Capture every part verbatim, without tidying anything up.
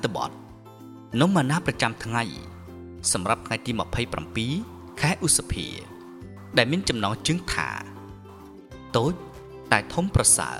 ត្ថបទនំម៉ាណាប្រចាំថ្ងៃសម្រាប់ថ្ងៃទីម្ភៃប្រាំពីរខែឧសភាដែលមានចំណងជើងថាតូចតែធំប្រសើរ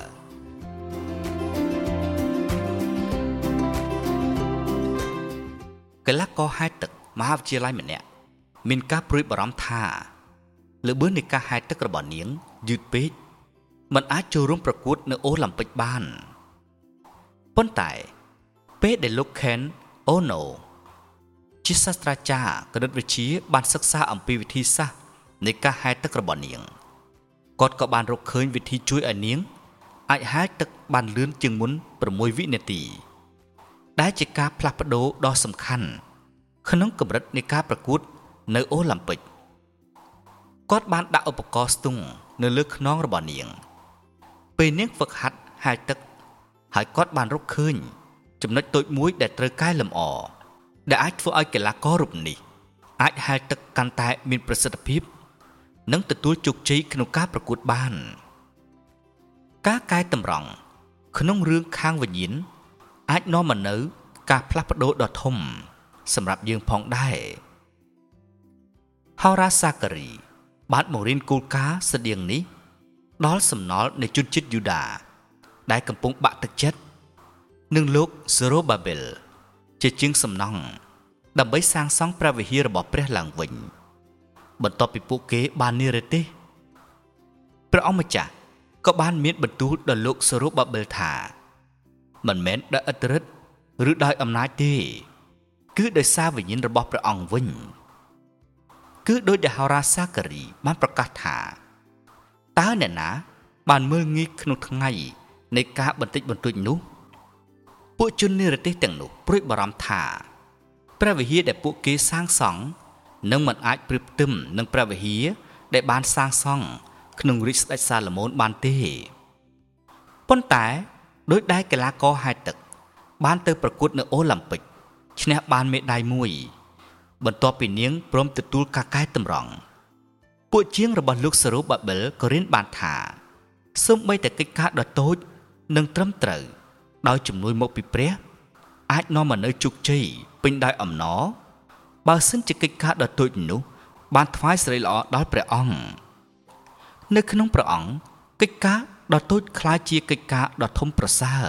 កីឡាករហែលទឹកមហាវិទ្យាល័យម្នាក់មានការព្រួយបារម្ភថាល្បឿននៃការហែលទឹករបស់នាងយឺតពេកមិនអាចចូលរួមប្រកួតនៅអូឡ িম্প ពិកបានប៉ុន្តែពេលដែលលោក Ken Ono ជាសាស្ត្រាចារ្យគណិតវិទ្យាបានសិក្សាអំពីវិធីសាស្ត្រនៃការហែលទឹករបស់នាងគាត់ក៏បានរកឃើញវិធីជួយឲ្យនាងអាចហែលទឹកបានលឿនជាងមុនប្រាំមួយវិនាទីដែលជាការផ្លាស់ប្ដូរដ៏សំខាន់ក្នុងកម្រិតនៃការប្រកួតនៅអូឡ িম্প ពិកគាត់បានដាក់ឧបករណ៍ស្ទង់នៅលើខ្នងរបស់នាងពេលនាងហ្វឹកហាត់ហែលទឹកហើយគាត់បានរកឃើញចំណុចតូចមួយដែលត្រូវកែលម្អដែលអាចធ្វើឲ្យកីឡាកររូបនេះអាចហែលទឹកកាន់តែមានប្រសិទ្ធភាពនិងទទួលជោគជ័យក្នុងការប្រកួតបានការកែតម្រង់ក្នុងរឿងខាងវិញ្ញាណអាចនាំមកនូវការផ្លាស់ប្ដូរដ៏ធំសម្រាប់យើងផងដែរហោរាសាការីបានបង្រៀនគោលការណ៍ស្តៀងនេះដល់សំណល់នៃជនជាតិយូដាដែលកំពុងបាក់ទឹកចិត្តនឹងលោក Zerubbabel ជាជាងសំណង់ដើម្បីសាងសង់ព្រះវិហាររបស់ព្រះឡើងវិញបន្ទាប់ពីពួកគេបាននិរទេសព្រះអង្គម្ចាស់ក៏បានមានបន្ទូលដល់លោក Zerubbabel ថាមិនមែនដោយឥទ្ធិឫទ្ធិឬដោយអំណាចទេគឺដោយសារវិញ្ញាណរបស់ព្រះអង្គវិញគឺដោយដែលហោរាសាការីបានប្រកាសថាតើអ្នកណាបានមើលងាយក្នុងថ្ងៃនៃការបន្តិចបន្តួចនោះពួកជននិរទេសទាំងនោះព្រួយបារម្ភថាព្រះវិហារដែលពួកគេសាងសង់នឹងមិនអាចប្រៀបផ្ទឹមនឹងព្រះវិហារដែលបានសាងសង់ក្នុងរាជស្ដេចសាឡូមោនបានទេប៉ុន្តែដោយដែលកីឡាករហែលទឹកបានទៅប្រកួតនៅអូឡ িম্প ពិកឈ្នះបានមេដាយមួយបន្ទាប់ពីនាងព្រមទទួលការកែតម្រង់ពួកជាងរបស់លោក Zerubbabel ក៏រៀនបានថាសូម្បីតែកិច្ចការដ៏តូចនិងត្រឹមត្រូវដោយជំនួយមកពីព្រះអាចនាំមកនូវជោគជ័យពេញដោយអំណរបើសិនជាកិច្ចការដ៏តូចនោះបានថ្វាយសិរីល្អដល់ព្រះអង្គនៅក្នុងព្រះអង្គកិច្ចការដ៏តូចคล้ายជាកិច្ចការដ៏ធំប្រសើរ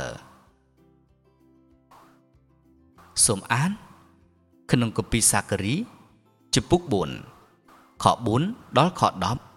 សូមអានក្នុងគម្ពីរសាការីជំពូកបួនខបួនដល់ខដប់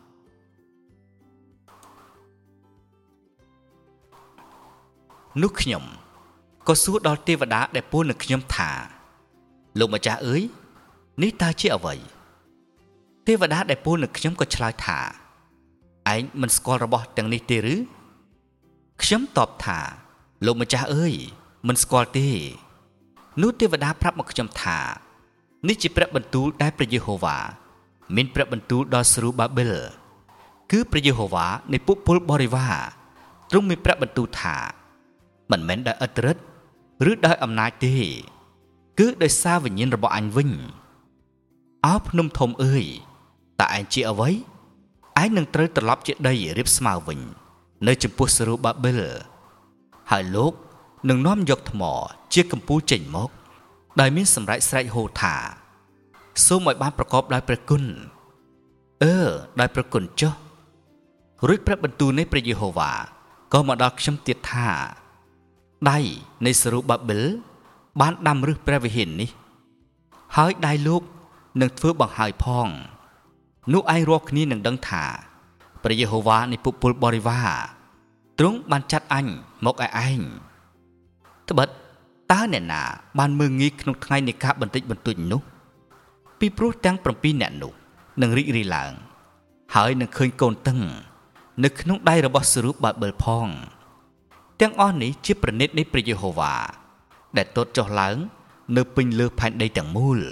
នោះខ្ញុំក៏សួរដល់ទេវតាដែលពោលនឹងខ្ញុំថាលោកម្ចាស់អើយនេះតើជាអ្វីទេវតាដែលពោលនឹងខ្ញុំក៏ឆ្លើយថាឯងមិនស្គាល់របស់ទាំងនេះទេឬខ្ញុំតបថាលោកម្ចាស់អើយមិនស្គាល់ទេនោះទេវតាប្រាប់មកខ្ញុំថានេះជាព្រះបន្ទូលដែលព្រះយេហូវ៉ាមានព្រះបន្ទូលដល់ Zerubbabel គឺព្រះយេហូវ៉ានៃពួកពលបរិវារទ្រង់មានព្រះបន្ទូលថាមិនមែនដោយឥទ្ធិឫទ្ធិឬដោយអំណាចទេគឺដោយសារវិញ្ញាណរបស់អញវិញអោភ្នំធំអើយតើឯងជាអ្វីឯងនឹងត្រូវត្រឡប់ជាដីរាបស្មើវិញនៅចំពោះ Zerubbabel ហើយលោកនឹងនាំយកថ្មជាកំពូលចេញមកដោយមានសម្រែកស្រែកហូថាសូមឲ្យបានប្រកបដោយព្រះគុណអឺដោយព្រះគុណចុះរួចព្រះបន្ទូលនៃព្រះយេហូវ៉ាក៏មកដល់ខ្ញុំទៀតថាដៃនៃ Zerubbabel បានដាំរឹសព្រះវិហារនេះហើយដៃលោកនឹងធ្វើបង្ហើយផងនោះឯងរាល់គ្នានឹងដឹងថាព្រះយេហូវ៉ានៃពួកពលបរិវារទ្រង់បានចាត់អញមកឲ្យឯងត្បិតតើអ្នកណាបានមើលងាយក្នុងថ្ងៃនៃការបន្តិចបន្តួចនោះពីព្រោះទាំងប្រាំពីរអ្នកនោះនឹងរីករាយឡើងហើយនឹងឃើញកូនតឹងនៅក្នុងដៃរបស់ Zerubbabel ផងទាំងអស់នេះជាប្រណិតនៃព្រះយេហូវ៉ាដែលទតចុះឡើងនៅពេញលើផែនដីទាំងមូល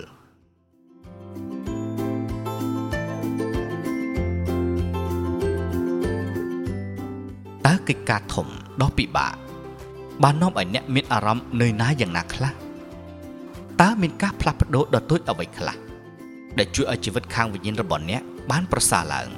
តើកិច្ចការធំដ៏ពិបាកបាននាំឲ្យអ្នកមានអារម្មណ៍នឿយណាយយ៉ាងណាខ្លះតើមានការផ្លាស់ប្ដូរដ៏តូចអ្វីខ្លះដែលជួយឲ្យជីវិតខាងវិញ្ញាណរបស់អ្នកបានប្រសើរឡើង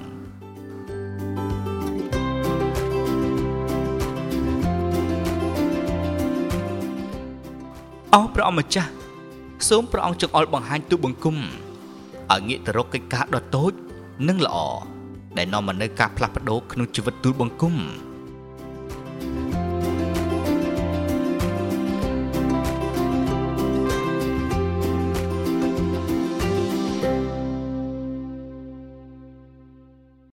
អោព្រះអង្គម្ចាស់សូមព្រះអង្គចង្អុលបង្ហាញទូលបង្គំឲ្យងាកទៅរកកិច្ចការដ៏តូចនិងល្អដែលនាំមកនូវការផ្លាស់ប្ដូរក្នុងជីវិតទូលបង្គំ